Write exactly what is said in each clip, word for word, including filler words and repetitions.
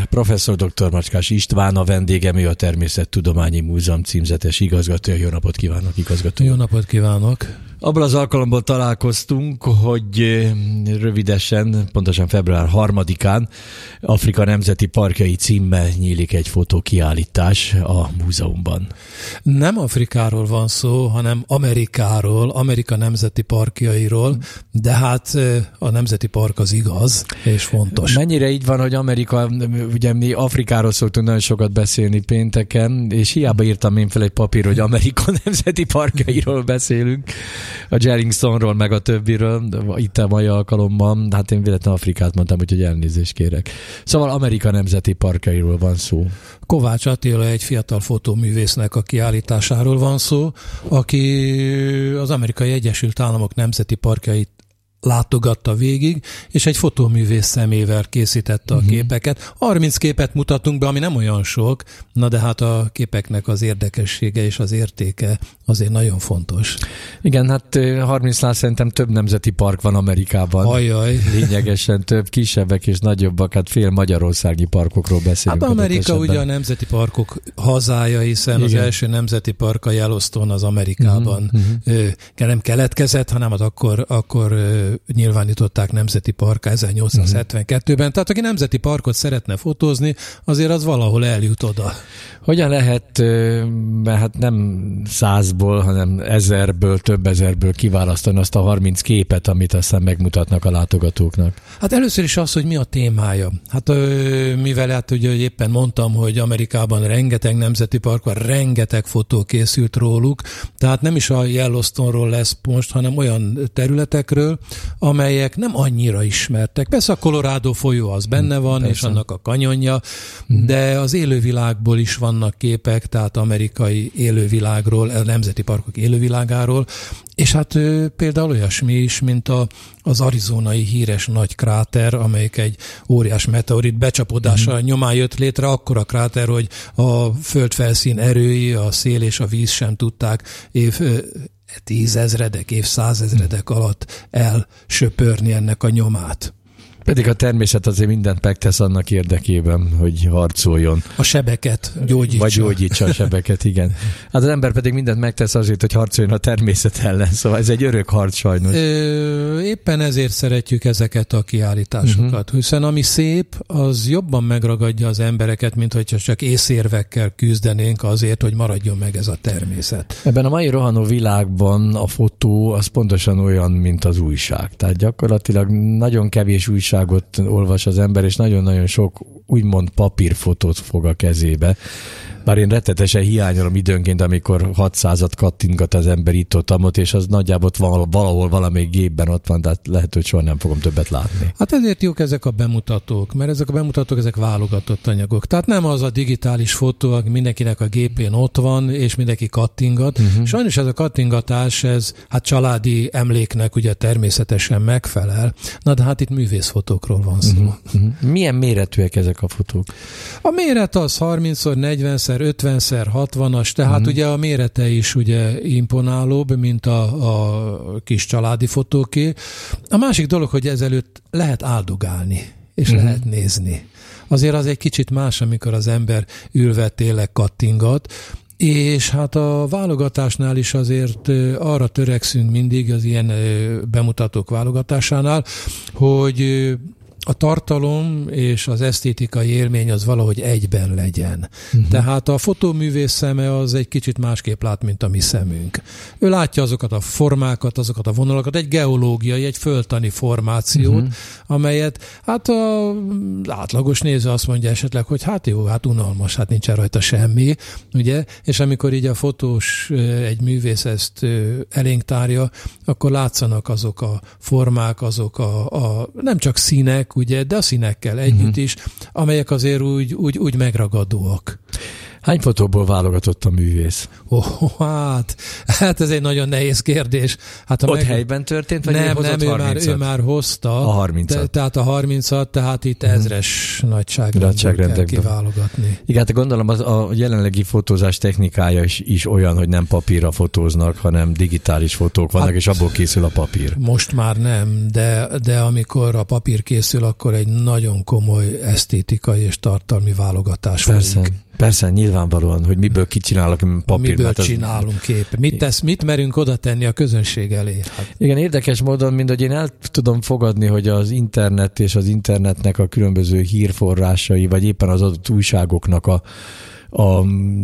Professzor dr. Macskás István a vendégem, ő a Természettudományi Múzeum címzetes igazgatója. Jó napot kívánok, igazgató! Jó napot kívánok! Abban az alkalomból találkoztunk, hogy rövidesen, pontosan február harmadikán Afrika Nemzeti Parkjai címmel nyílik egy fotókiállítás a múzeumban. Nem Afrikáról van szó, hanem Amerikáról, Amerika Nemzeti Parkjairól, de hát a Nemzeti Park az igaz, és fontos. Mennyire így van, hogy Amerika, ugye mi Afrikáról szoktunk nagyon sokat beszélni pénteken, és hiába írtam én fel egy papír, hogy Amerika Nemzeti Parkjairól beszélünk, a Yellowstone-ról, meg a többiről, itt a mai alkalommal, hát én véletlenül Afrikát mondtam, úgyhogy elnézést kérek. Szóval Amerika Nemzeti Parkjairól van szó. Kovács Attila egy fiatal fotóművésznek a kiállításáról van szó, aki az Amerikai Egyesült Államok Nemzeti Parkjait látogatta végig, és egy fotóművész szemével készítette a uh-huh. képeket. harminc képet mutatunk be, ami nem olyan sok, na de hát a képeknek az érdekessége és az értéke azért nagyon fontos. Igen, hát harmincnál szerintem több nemzeti park van Amerikában. Ajaj. Lényegesen több, kisebbek és nagyobbak, hát fél magyarországi parkokról beszélünk. Hát Amerika ugye a nemzeti parkok hazája, hiszen igen. az első nemzeti park, a Yellowstone az Amerikában uh-huh. nem keletkezett, hanem az akkor, akkor nyilvánították nemzeti parkká ezernyolcszázhetvenkettőben. Tehát aki nemzeti parkot szeretne fotózni, azért az valahol eljut oda. Hogyan lehet, mert hát nem százból, hanem ezerből, több ezerből kiválasztani azt a harminc képet, amit aztán megmutatnak a látogatóknak? Hát először is az, hogy mi a témája. Hát mivel hát ugye éppen mondtam, hogy Amerikában rengeteg nemzeti park van, rengeteg fotó készült róluk, tehát nem is a Yellowstone-ról lesz most, hanem olyan területekről, amelyek nem annyira ismertek. Persze a Colorado folyó az benne van, persze. és annak a kanyonja, mm. de az élővilágból is vannak képek, tehát amerikai élővilágról, a nemzeti parkok élővilágáról, és hát például olyasmi is, mint a, az arizonai híres nagy kráter, amelyik egy óriás meteorit becsapódása mm. nyomán jött létre, akkora kráter, hogy a földfelszín erői, a szél és a víz sem tudták év tízezredek, évszázezredek alatt elsöpörni ennek a nyomát. Pedig a természet azért mindent megtesz annak érdekében, hogy harcoljon. A sebeket gyógyítsa. Vagy gyógyítsa a sebeket, igen. Hát az ember pedig mindent megtesz azért, hogy harcoljon a természet ellen, szóval ez egy örök harc sajnos. Ö, éppen ezért szeretjük ezeket a kiállításokat, uh-huh. hiszen ami szép, az jobban megragadja az embereket, mint hogyha csak észérvekkel küzdenénk azért, hogy maradjon meg ez a természet. Ebben a mai rohanó világban a fotó az pontosan olyan, mint az újság. Tehát gyakorlatilag nagyon kevés újság olvas az ember, és nagyon-nagyon sok úgymond papírfotót fog a kezébe. Bár én rettetesen hiányolom időnként, amikor hatszázat kattingat az ember itt-ott, és az nagyjából valahol valamelyik gépben ott van, tehát lehet, hogy soha nem fogom többet látni. Hát ezért jók ezek a bemutatók, mert ezek a bemutatók, ezek válogatott anyagok. Tehát nem az a digitális fotó, aki mindenkinek a gépén ott van, és mindenki kattingat. Uh-huh. Sajnos ez a kattingatás, ez hát családi emléknek ugye természetesen megfelel. Na de hát itt művészfotókról van szó. Uh-huh. Uh-huh. Milyen méretűek ezek a fotók? A méret az harminc negyven ötven hatvanas, tehát uh-huh. ugye a mérete is ugye imponálóbb, mint a, a kis családi fotóké. A másik dolog, hogy ezelőtt lehet áldogálni, és uh-huh. lehet nézni. Azért az egy kicsit más, amikor az ember ülve tényleg kattingat, és hát a válogatásnál is azért arra törekszünk mindig az ilyen bemutatók válogatásánál, hogy a tartalom és az esztétikai élmény az valahogy egyben legyen. Uh-huh. Tehát a fotóművész szeme az egy kicsit másképp lát, mint a mi szemünk. Ő látja azokat a formákat, azokat a vonalakat, egy geológiai, egy földtani formációt, uh-huh. amelyet hát az átlagos néző azt mondja esetleg, hogy hát jó, hát unalmas, hát nincsen rajta semmi, ugye? És amikor így a fotós, egy művész ezt elénk tárja, akkor látszanak azok a formák, azok a, a nem csak színek, ugye, de a színekkel együtt uh-huh. is, amelyek azért úgy, úgy, úgy megragadóak. Hány fotóból válogatott a művész? Oh, hát, hát ez egy nagyon nehéz kérdés. Hát, Ott meg... helyben történt, vagy nem, ő hozott nem, ő már, ő már hozta. A harmincat. Te, tehát a harmincat, tehát itt ezres hmm. nagyságrendben kell kiválogatni. Igen, hát gondolom az a jelenlegi fotózás technikája is, is olyan, hogy nem papírra fotóznak, hanem digitális fotók vannak, hát, és abból készül a papír. Most már nem, de, de amikor a papír készül, akkor egy nagyon komoly esztétikai és tartalmi válogatás Persze. folyik. Persze, nyilvánvalóan, hogy miből kicsinálok papírt. Miből hát csinálunk kép. Mit tesz, mit merünk oda tenni a közönség elé? Hát. Igen, érdekes módon, mint hogy én el tudom fogadni, hogy az internet és az internetnek a különböző hírforrásai, vagy éppen az adott újságoknak a a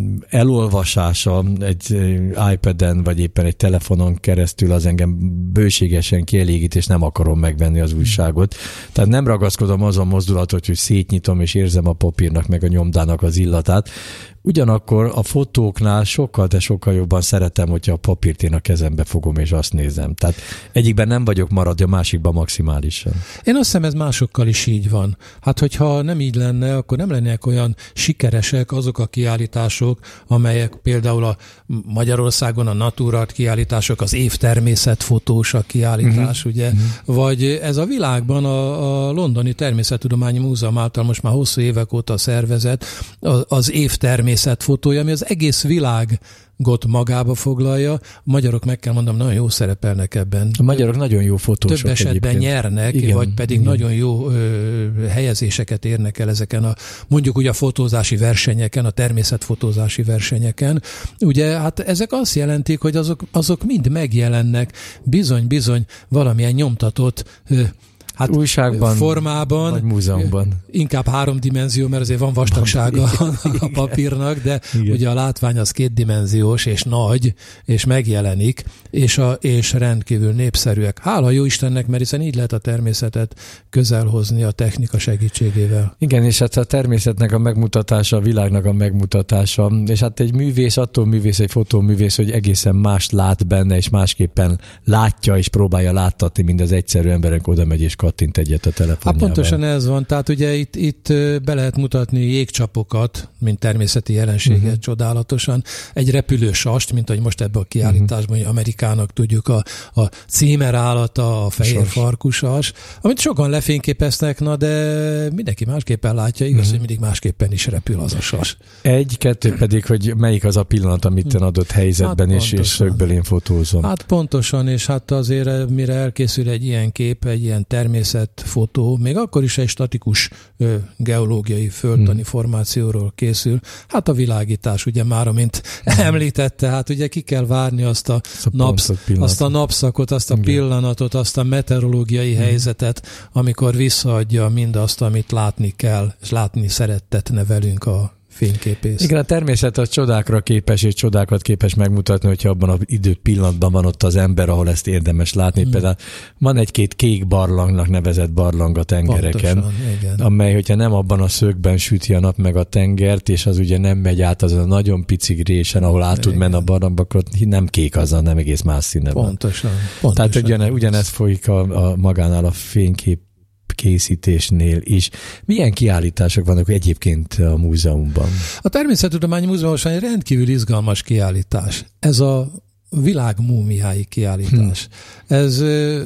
elolvasása egy iPaden, vagy éppen egy telefonon keresztül az engem bőségesen kielégít, és nem akarom megvenni az újságot. Tehát nem ragaszkodom azon mozdulatot, hogy szétnyitom, és érzem a papírnak, meg a nyomdának az illatát. Ugyanakkor a fotóknál sokkal, de sokkal jobban szeretem, hogyha a papírt én a kezembe fogom, és azt nézem. Tehát egyikben nem vagyok marad, a másikban maximálisan. Én azt hiszem, ez másokkal is így van. Hát, hogyha nem így lenne, akkor nem lennének olyan sikeresek azok a kiállítások, amelyek például a Magyarországon a Naturart kiállítások, az évtermészetfotós a kiállítás, uh-huh. ugye? Uh-huh. Vagy ez a világban a, a Londoni Természettudományi Múzeum által most már hosszú évek óta szervezett az évtermészetfotós fotója, ami az egész világot magába foglalja. A magyarok, meg kell mondanom, nagyon jó szerepelnek ebben. A magyarok nagyon jó fotósok. Több esetben egyébként nyernek, igen, vagy pedig igen. nagyon jó ö, helyezéseket érnek el ezeken a, mondjuk ugye a fotózási versenyeken, a természetfotózási versenyeken. Ugye, hát ezek azt jelentik, hogy azok, azok mind megjelennek bizony-bizony valamilyen nyomtatott ö, hát újságban, formában, vagy múzeumban. Inkább háromdimenzió, mert azért van vastagsága a papírnak, de igen. ugye a látvány az kétdimenziós, és nagy, és megjelenik, és, a, és rendkívül népszerűek. Hála jó Istennek, mert hiszen így lehet a természetet közelhozni a technika segítségével. Igen, és hát a természetnek a megmutatása, a világnak a megmutatása, és hát egy művész, attól művész, egy fotóművész, hogy egészen mást lát benne, és másképpen látja, és próbálja láttatni, mint az egyszerű emberek oda megy, és kattint egyet a telefonjával. Hát pontosan ez van, tehát ugye itt, itt be lehet mutatni jégcsapokat, mint természeti jelenséget uh-huh. csodálatosan, egy repülősast, mint ahogy most ebben a kiállításban, uh-huh. Amerikának tudjuk a, a címerállata, a fehér Sas. farkusas, amit sokan lefényképeznek, na de mindenki másképpen látja, igaz, uh-huh. hogy mindig másképpen is repül az a sas. Egy, kettő pedig, hogy melyik az a pillanat, amit te adott helyzetben, hát és, és szögből én fotózom. Hát pontosan, és hát azért mire elkészül egy ilyen kép, egy ilyen természetfotó, még akkor is egy statikus ö, geológiai földtani hmm. formációról készül. Hát a világítás, ugye már, amint hmm. említette, hát ugye ki kell várni azt a, a, napsz, azt a napszakot, azt a Igen. pillanatot, azt a meteorológiai hmm. helyzetet, amikor visszaadja mindazt, amit látni kell, és látni szerettetne velünk a fényképész. Igen, a természet az csodákra képes, és csodákat képes megmutatni, hogyha abban az idő pillanatban van ott az ember, ahol ezt érdemes látni. Hmm. Például van egy-két kék barlangnak nevezett barlang a tengereken, pontosan, amely, hogyha nem abban a szögben süti a nap meg a tengert, és az ugye nem megy át azon a nagyon pici résen, ahol át tud menni a barlangba, akkor nem kék az, nem egész más színe van. Pontosan. pontosan Tehát ugyane, ugyanez folyik a, a magánál a fénykép készítésnél is. Milyen kiállítások vannak egyébként a múzeumban? A Természettudományi Múzeumban egy rendkívül izgalmas kiállítás. Ez a világ múmiái kiállítás. Hmm. Ez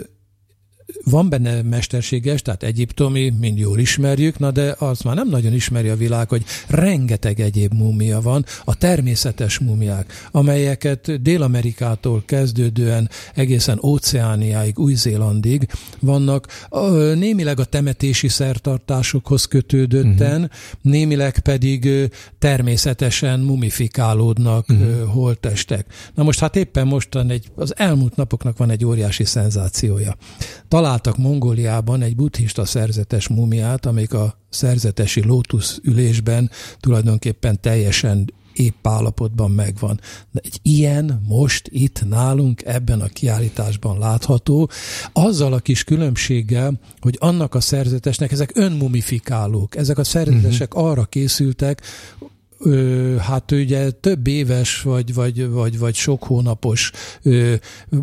van benne mesterséges, tehát egyiptomi, mind jól ismerjük, na de azt már nem nagyon ismeri a világ, hogy rengeteg egyéb múmia van, a természetes múmiák, amelyeket Dél-Amerikától kezdődően egészen Óceániáig, Új-Zélandig vannak, némileg a temetési szertartásokhoz kötődötten, uh-huh. némileg pedig természetesen mumifikálódnak uh-huh. holttestek. Na most hát éppen mostan egy, az elmúlt napoknak van egy óriási szenzációja. Találtak Mongóliában egy buddhista szerzetes múmiát, amelyik a szerzetesi lótusz ülésben tulajdonképpen teljesen épp állapotban megvan. De egy ilyen most itt nálunk ebben a kiállításban látható, azzal a kis különbséggel, hogy annak a szerzetesnek, ezek önmumifikálók, ezek a szerzetesek uh-huh. arra készültek, ö, hát ugye több éves vagy, vagy, vagy, vagy sok hónapos ö,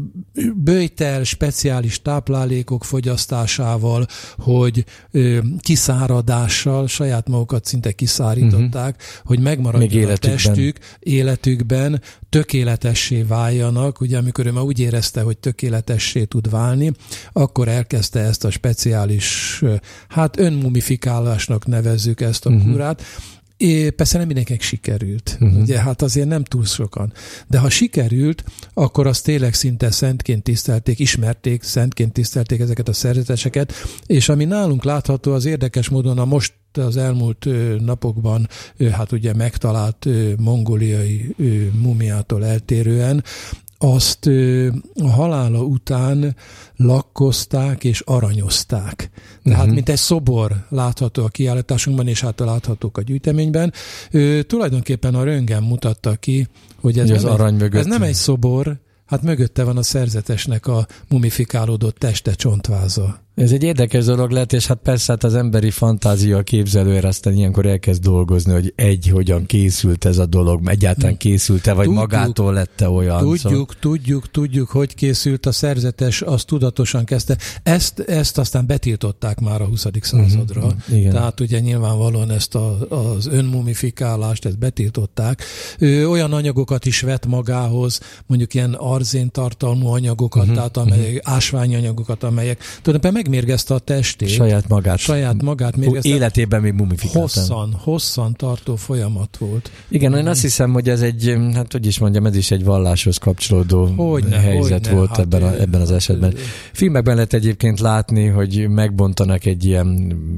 böjtel, speciális táplálékok fogyasztásával, hogy ö, kiszáradással saját magukat szinte kiszárították, uh-huh. hogy megmaradjon a testük, életükben tökéletessé váljanak. Ugye amikor ő már úgy érezte, hogy tökéletessé tud válni, akkor elkezdte ezt a speciális, hát önmumifikálásnak nevezzük ezt a uh-huh. kúrát. É, persze nem mindenkinek sikerült, uh-huh. ugye, hát azért nem túl sokan. De ha sikerült, akkor azt tényleg szinte szentként tisztelték, ismerték, szentként tisztelték ezeket a szerzeteseket, és ami nálunk látható, az érdekes módon a most az elmúlt ö, napokban ö, hát ugye megtalált ö, mongóliai ö, mumiától eltérően, azt ö, a halála után lakkozták és aranyozták. Tehát, uh-huh. mint egy szobor látható a kiállításunkban, és hát láthatók a gyűjteményben. Ö, tulajdonképpen a röntgen mutatta ki, hogy ez, nem, arany egy, ez nem egy szobor, hát mögötte van a szerzetesnek a mumifikálódott teste, csontváza. Ez egy érdekes dolog lett, és hát persze hát az emberi fantázia képzelőre aztán ilyenkor elkezd dolgozni, hogy egy, hogyan készült ez a dolog, egyáltalán készült-e, vagy tudjuk, magától lett-e olyan. Tudjuk, szóval... tudjuk, tudjuk, hogy készült a szerzetes, azt tudatosan kezdte. Ezt, ezt aztán betiltották már a huszadik századra. Uh-huh, Tehát ugye nyilvánvalóan ezt a, az önmumifikálást, ezt betiltották. Ő olyan anyagokat is vett magához, mondjuk ilyen arzén tartalmú anyagokat, uh-huh, tehát amelyek, uh-huh. ásványanyagokat, amelyek tulajdonképpen megmérgezte a testét. Saját magát. Saját magát mérgezte. Életében még mumifikáltam. Hosszan, hosszan tartó folyamat volt. Igen, én azt hiszem, hogy ez egy, hát hogy is mondjam, ez is egy valláshoz kapcsolódó hogyne, helyzet hogyne, volt hát ebben, a, ebben az esetben. Filmekben lehet egyébként látni, hogy megbontanak egy ilyen,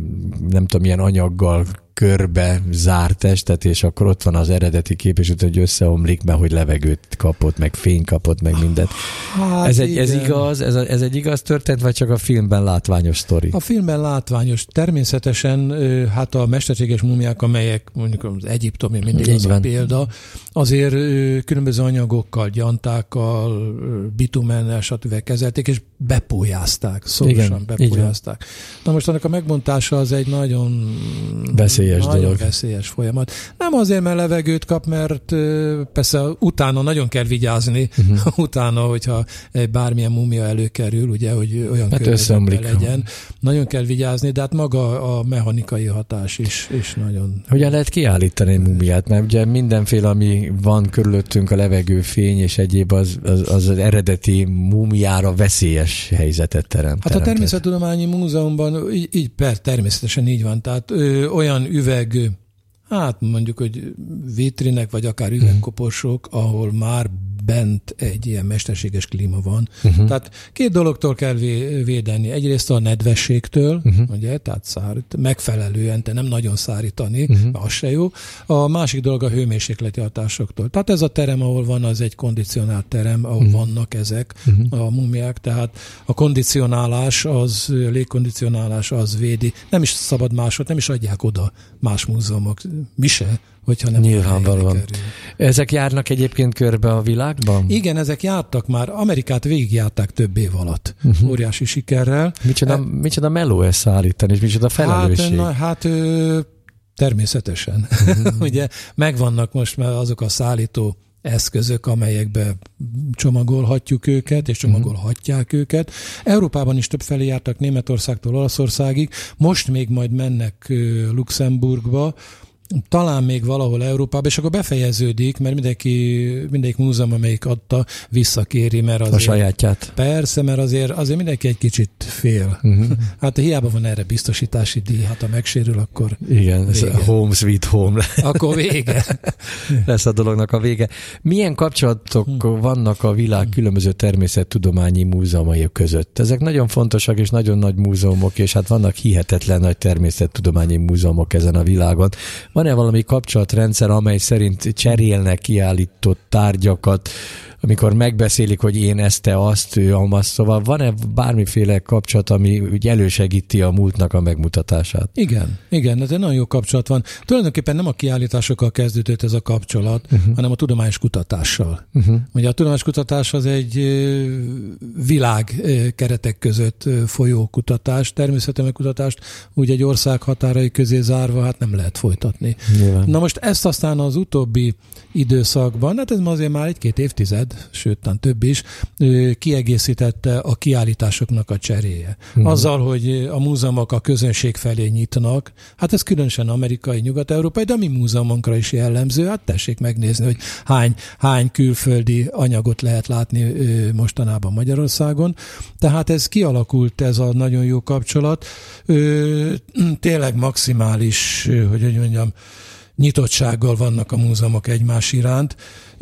nem tudom, ilyen anyaggal körbe zárt testet, és akkor ott van az eredeti kép, és ott, hogy összeomlik, mert hogy levegőt kapott, meg fény kapott, meg mindent. Hát ez, egy, ez igaz? Ez, a, ez egy igaz történet, vagy csak a filmben látványos sztori? A filmben látványos. Természetesen hát a mesterséges mumiák, amelyek mondjuk az egyiptomi mindig így az van. A példa, azért különböző anyagokkal, gyantákkal, bitumennel, stb. Kezelték, és bepólyázták, szorosan igen, bepólyázták. Na most annak a megbontása az egy nagyon veszélyes nagyon dolog. veszélyes folyamat. Nem azért, mert levegőt kap, mert persze utána nagyon kell vigyázni, uh-huh. utána, hogyha egy bármilyen mumia előkerül, ugye, hogy olyan hát környezetben legyen. Nagyon kell vigyázni, de hát maga a mechanikai hatás is, is nagyon... Hogyan lehet kiállítani egy mumiát? Mert ugye mindenféle, ami van körülöttünk, a levegőfény és egyéb, az az, az, az eredeti mumiára veszélyes helyzetet teremt. Hát a Természettudományi Múzeumban így, így per, természetesen így van. Tehát ö, olyan üveg, hát mondjuk, hogy vitrinek, vagy akár üvegkoporsók, ahol már bent egy ilyen mesterséges klíma van. Uh-huh. Tehát két dologtól kell védeni. Egyrészt a nedvességtől, uh-huh. ugye, tehát szárít, megfelelően, te nem nagyon szárítani, uh-huh. az se jó. A másik dolog a hőmérsékleti hatásoktól. Tehát ez a terem, ahol van, az egy kondicionált terem, ahol uh-huh. vannak ezek uh-huh. a mumiák, tehát a kondicionálás, az légkondicionálás, az védi. Nem is szabad másod, nem is adják oda más múzeumok. Mi se, hogyha nem. Nyilvánvalóan. Ezek járnak egyébként körbe a világban? Igen, ezek jártak már. Amerikát végigjárták több év alatt. Uh-huh. Óriási sikerrel. Micsoda, e... micsoda meló ezt szállítani, és micsoda felelősség? Hát, na, hát ö, természetesen. Uh-huh. Ugye megvannak most már azok a szállító eszközök, amelyekbe csomagolhatjuk őket, és csomagolhatják uh-huh. őket. Európában is többfelé jártak, Németországtól Olaszországig. Most még majd mennek ö, Luxemburgba, talán még valahol Európában, és akkor befejeződik, mert mindenki, mindegyik múzeum, amelyik adta, visszakéri, mert azért... A sajátját. Persze, mert azért, azért mindenki egy kicsit fél. Uh-huh. Hát hiába van erre biztosítási díj, hát ha megsérül, akkor igen, ez a home sweet home. Akkor vége. Lesz a dolognak a vége. Milyen kapcsolatok hmm. vannak a világ különböző természettudományi múzeumai között? Ezek nagyon fontosak és nagyon nagy múzeumok, és hát vannak hihetetlen nagy természettudományi múzeumok ezen a világon. Van-e valami kapcsolatrendszer, amely szerint cserélnek kiállított tárgyakat amikor megbeszélik, hogy én ezt, te azt, ő azt, szóval van-e bármiféle kapcsolat, ami úgy elősegíti a múltnak a megmutatását? Igen, igen, ez egy nagyon jó kapcsolat van. Tulajdonképpen nem a kiállításokkal kezdődött ez a kapcsolat, uh-huh. hanem a tudományos kutatással. Uh-huh. Ugye a tudományos kutatás az egy világ keretek között folyó kutatás, természetemi kutatást úgy egy ország határai közé zárva, hát nem lehet folytatni. Nyilván. Na most ezt aztán az utóbbi időszakban, hát ez azért már egy-két évtized, sőt, talán több is, kiegészítette a kiállításoknak a cseréje. Uh-huh. Azzal, hogy a múzeumok a közönség felé nyitnak, hát ez különösen amerikai, nyugat-európai, de a mi múzeumunkra is jellemző, hát tessék megnézni, hogy hány, hány külföldi anyagot lehet látni mostanában Magyarországon. Tehát ez kialakult, ez a nagyon jó kapcsolat. Tényleg maximális, hogy hogy mondjam, nyitottsággal vannak a múzeumok egymás iránt,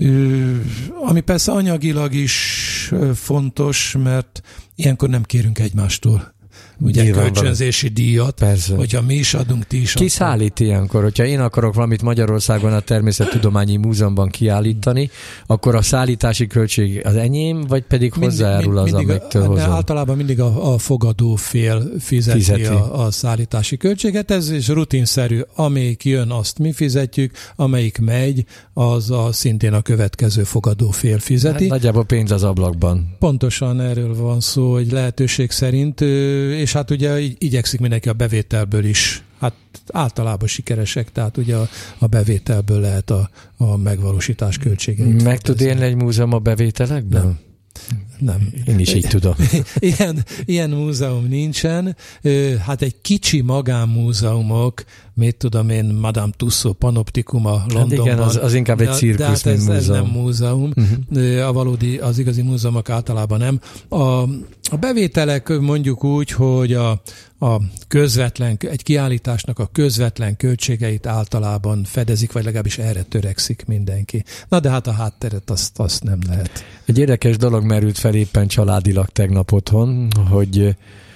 ami persze anyagilag is fontos, mert ilyenkor nem kérünk egymástól ugye nyilván kölcsönzési díjat, persze. Hogyha mi is adunk, ti is adunk. Ki szállít ilyenkor? Hogyha én akarok valamit Magyarországon a Természettudományi Múzeumban kiállítani, akkor a szállítási költség az enyém, vagy pedig hozzájárul az, amitől hozom? Általában mindig a, a fogadó fél fizeti, fizeti. A, a szállítási költséget, ez is rutinszerű. Amelyik jön, azt mi fizetjük, amelyik megy, az a, szintén a következő fogadó fél fizeti. Hát nagyjából pénz az ablakban. Pontosan erről van szó, hogy lehetőség szerint, és hát ugye igyekszik mindenki a bevételből is, hát általában sikeresek, tehát ugye a, a bevételből lehet a, a megvalósítás költségeit. Meg tud élni egy múzeum a bevételekből? Nem. Nem. Én is így tudom. ilyen, ilyen múzeum nincsen. Hát egy kicsi magánmúzeumok, mit tudom én, Madame Tussauds Panoptikuma Londonban. Hát igen, az, az inkább egy cirkusz, de hát mint ez, múzeum. ez nem múzeum. Uh-huh. A valódi, az igazi múzeumok általában nem. A, a bevételek mondjuk úgy, hogy a, a közvetlen, egy kiállításnak a közvetlen költségeit általában fedezik, vagy legalábbis erre törekszik mindenki. Na de hát a hátteret azt, azt nem lehet. Egy érdekes dolog merült fel éppen családilag tegnap otthon, hogy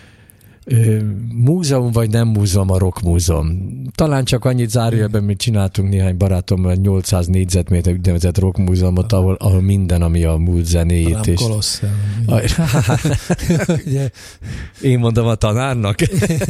múzeum vagy nem múzeum a Rock Múzeum. Talán csak annyit zárójelben, mint csináltunk néhány barátommal nyolcszáz négyzetméter úgynevezett Rock Múzeumot, ahol, ahol minden, ami a múlt zenéjét. Talán Kolosseum. Én mondom a tanárnak.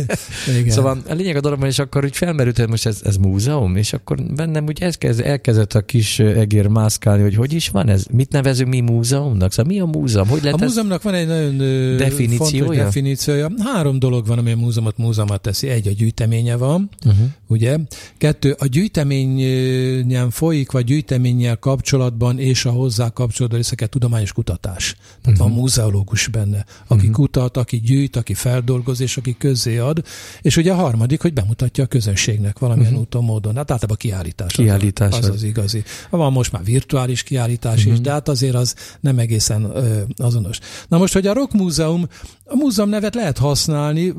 Igen. Szóval a lényeg a dologban, és akkor úgy felmerült, hogy most ez, ez múzeum, és akkor bennem úgy elkezd, elkezdett a kis egér mászkálni, hogy hogy is van ez? Mit nevezünk mi múzeumnak? Szóval mi a múzeum? Hogy lehet a múzeumnak van egy nagyon definíciója? fontos definíciója. Három dolog van, ami a múzeumot múzeumot teszi. Egy, a gyűjteménye van, uh-huh. ugye? Kettő, a gyűjteményen folyik, vagy gyűjteménnyel kapcsolatban és a hozzá kapcsolódó részeket tudományos kutatás. Tehát uh-huh. van múzeológus benne, aki uh-huh. kutat, aki gyűjt, aki feldolgoz, és aki közzéad. És ugye a harmadik, hogy bemutatja a közönségnek valamilyen uh-huh. úton, módon. Hát általában kiállítás. Kiállítás. Az az, az igazi. Van most már virtuális kiállítás uh-huh. is, de hát azért az nem egészen ö, azonos. Na most, hogy a Rock Múzeum, a múzeum nevet lehet használni,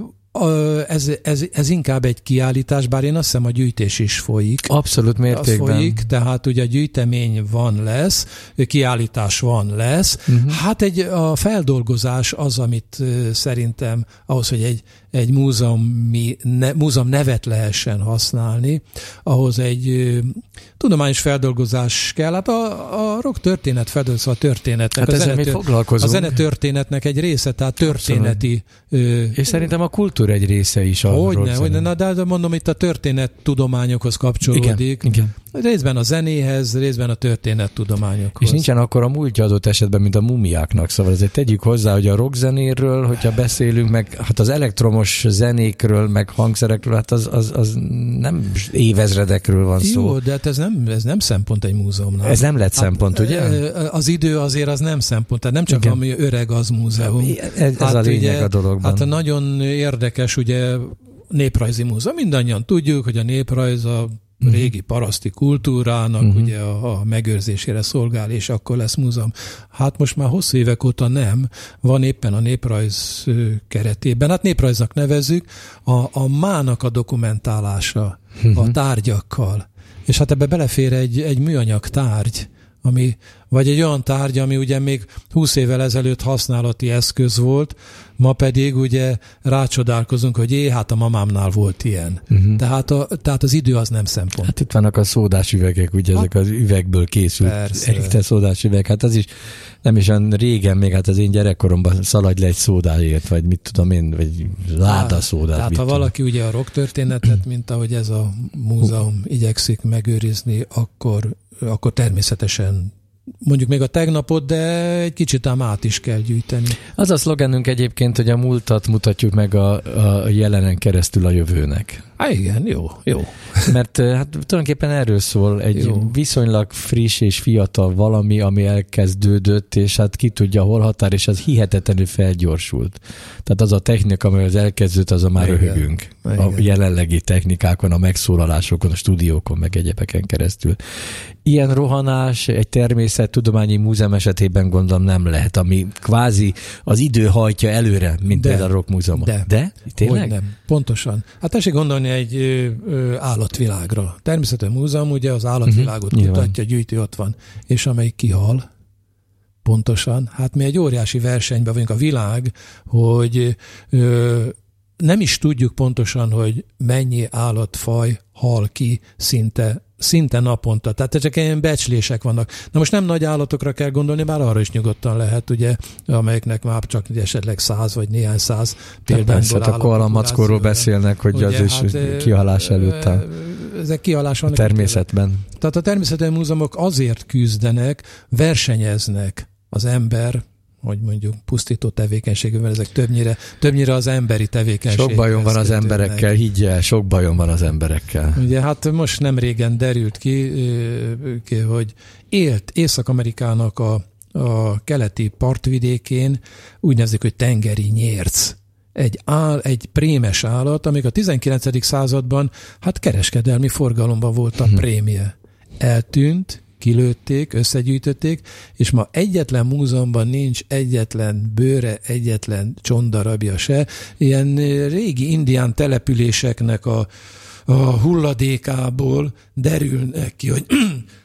Ez, ez, ez inkább egy kiállítás, bár én azt hiszem a gyűjtés is folyik. Abszolút mértékben. Az folyik, tehát ugye a gyűjtemény van lesz, kiállítás van lesz. Uh-huh. Hát egy, a feldolgozás az, amit szerintem ahhoz, hogy egy, egy múzeumi, ne, múzeum nevet lehessen használni, ahhoz egy tudományos feldolgozás kell. Hát a, a rock történet feldolgozás, a történetnek. Hát ezzel mit foglalkozunk? A zenetörténetnek egy része, tehát történeti. Ö, és szerintem a kultúra egy része is a Hogyne, hogyne, na de mondom, itt a történettudományokhoz kapcsolódik. Igen, igen. Részben a zenéhez, részben a történettudományokhoz. És nincsen akkor a múltja adott esetben, mint a mumiáknak. Szóval ezért tegyük hozzá, hogy a rockzenéről, hogyha beszélünk, meg hát az elektromos zenékről, meg hangszerekről, hát az, az, az nem évezredekről van szó. Jó, de hát ez nem, ez nem szempont egy múzeumnál. Ez nem lett hát, szempont, ugye? Az idő azért az nem szempont, tehát nem csak igen. ami öreg, az múzeum. Ez, ez hát a lényeg ugye, a dologban. Hát nagyon érdekes, ugye néprajzi múzeum. Mindannyian tudjuk, hogy a néprajz a régi paraszti kultúrának uh-huh. ugye a, a megőrzésére szolgál, és akkor lesz múzeum. Hát most már hosszú évek óta nem. Van éppen a néprajz keretében. Hát néprajznak nevezzük a, a mának a dokumentálása uh-huh. a tárgyakkal. És hát ebbe belefér egy, egy műanyag tárgy, ami, vagy egy olyan tárgy, ami ugye még húsz évvel ezelőtt használati eszköz volt, ma pedig ugye rácsodálkozunk, hogy jé, hát a mamámnál volt ilyen. Uh-huh. Tehát, a, tehát az idő az nem szempont. Hát itt vannak a szódás üvegek, ugye hát, ezek az üvegből készült echte szódás üveg. Hát az is nem is olyan régen, még hát az én gyerekkoromban szaladj le egy szódáért, vagy mit tudom én, vagy láda szódát. Tehát ha valaki ugye a rock történetet, mint ahogy ez a múzeum igyekszik megőrizni, akkor, akkor természetesen mondjuk még a tegnapot, de egy kicsit ám át is kell gyűjteni. Az a szlogenünk egyébként, hogy a múltat mutatjuk meg a, a jelenen keresztül a jövőnek. Há, igen, jó, jó. Mert hát tulajdonképpen erről szól egy jó. viszonylag friss és fiatal valami, ami elkezdődött, és hát ki tudja, hol határ, és az hihetetlenül felgyorsult. Tehát az a technika, amely az elkezdődött, az a már igen. röhögünk. Igen. A jelenlegi technikákon, a megszólalásokon, a stúdiókon, meg egyebeken keresztül. Ilyen rohanás egy természettudományi múzeum esetében gondolom nem lehet, ami kvázi az idő hajtja előre, mint de, például a Rock Múzeumot. De, de? Tényleg? Hogy nem. Pontosan. Hát tessék gondolni egy ö, ö, állatvilágra. Természetesen múzeum ugye az állatvilágot uh-huh. kutatja, gyűjti, ott van. És amelyik kihal, pontosan, hát mi egy óriási versenyben vagyunk a világ, hogy ö, nem is tudjuk pontosan, hogy mennyi állatfaj hal ki szinte szinte naponta. Tehát csak ilyen becslések vannak. Na most nem nagy állatokra kell gondolni, bár arra is nyugodtan lehet, ugye, amelyeknek már csak esetleg száz vagy néhány száz példányból állatok. Hát akkor a mackóról beszélnek, hogy ugye, az is hát, kihalás előtt áll. Ezek kihalás vannak. A természetben. Tehát a természetben múzeumok azért küzdenek, versenyeznek az ember, hogy mondjuk pusztító tevékenységűvel, ezek többnyire, többnyire az emberi tevékenység. Sok bajom van az emberekkel, higgyel, sok bajom van az emberekkel. Ugye hát most nem régen derült ki, ki hogy élt Észak-Amerikának a, a keleti partvidékén, úgy nevezik, hogy tengeri nyérc. Egy, áll, egy prémes állat, amíg a tizenkilencedik században hát kereskedelmi forgalomban volt a prémie. Eltűnt, kilőtték, összegyűjtötték, és ma egyetlen múzeumban nincs egyetlen bőre, egyetlen csontdarabja se. Ilyen régi indián településeknek a, a hulladékából derülnek ki, hogy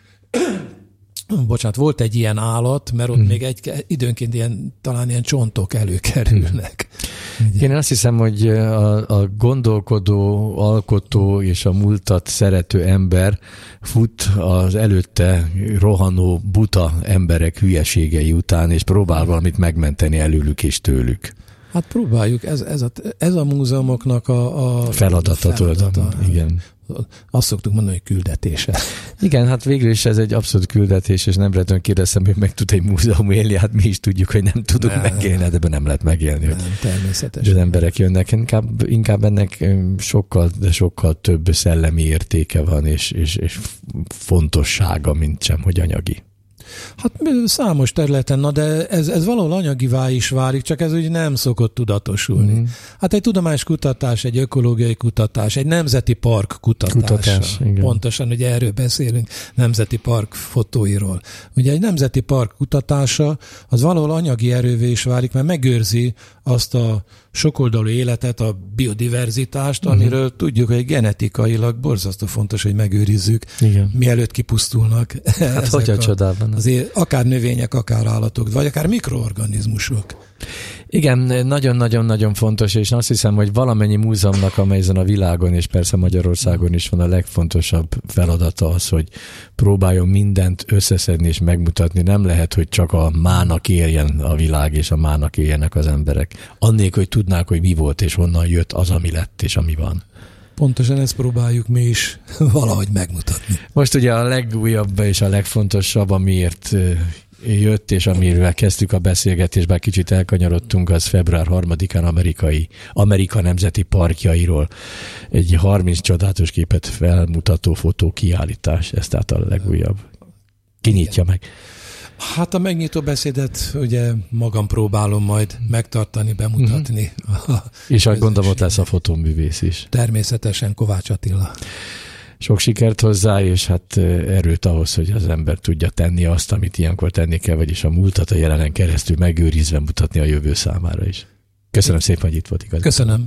bocsánat, volt egy ilyen állat, mert ott hmm. még egy, időnként ilyen, talán ilyen csontok előkerülnek. Hmm. Én azt hiszem, hogy a, a gondolkodó, alkotó és a múltat szerető ember fut az előtte rohanó, buta emberek hülyeségei után, és próbál valamit megmenteni előlük és tőlük. Hát próbáljuk, ez, ez, a, ez a múzeumoknak a, a feladata. feladata. Igen. Azt szoktuk mondani, hogy küldetése. Igen, hát végül is ez egy abszolút küldetés, és nem lehet kérdezem, hogy meg tud egy múzeum élni, hát mi is tudjuk, hogy nem tudunk nem, megélni, de ebben nem lehet megélni. Nem, természetesen. Az emberek jönnek, inkább, inkább ennek sokkal, de sokkal több szellemi értéke van, és, és, és fontossága, mint sem, hogy anyagi. Hát számos területen, na de ez, ez valahol anyagivá is válik, csak ez úgy nem szokott tudatosulni. Mm. Hát egy tudományos kutatás, egy ökológiai kutatás, egy nemzeti park kutatása. Kutatás, pontosan, ugye erről beszélünk, nemzeti park fotóiról. Ugye egy nemzeti park kutatása az valahol anyagi erővé is válik, mert megőrzi azt a sokoldalú életet, a biodiverzitást, uh-huh. amiről tudjuk, hogy genetikailag borzasztó fontos, hogy megőrizzük, igen. mielőtt kipusztulnak. Hát hogy a csodában. Azért akár növények, akár állatok, vagy akár mikroorganizmusok. Igen, nagyon-nagyon-nagyon fontos, és azt hiszem, hogy valamennyi múzeumnak, amely ezen a világon, és persze Magyarországon is van, a legfontosabb feladata az, hogy próbáljon mindent összeszedni és megmutatni. Nem lehet, hogy csak a mának éljen a világ, és a mának éljenek az emberek. Annélkül, hogy tudnák, hogy mi volt, és honnan jött az, ami lett, és ami van. Pontosan ezt próbáljuk mi is valahogy megmutatni. Most ugye a legújabb és a legfontosabb, amiért jött, és amiről kezdtük a beszélgetést, bár kicsit elkanyarodtunk, az február harmadikán amerikai, Amerika nemzeti parkjairól egy harminc csodálatos képet felmutató fotókiállítás. Ez tehát a legújabb. Kinyitja meg. Hát a megnyitó beszédet ugye magam próbálom majd megtartani, bemutatni. Uh-huh. És ahogy gondolom, ott lesz a fotóművész is. Természetesen Kovács Attila. Sok sikert hozzá, és hát erőt ahhoz, hogy az ember tudja tenni azt, amit ilyenkor tenni kell, vagyis a múltat a jelenen keresztül megőrizve mutatni a jövő számára is. Köszönöm szépen, hogy itt volt igaz. Köszönöm.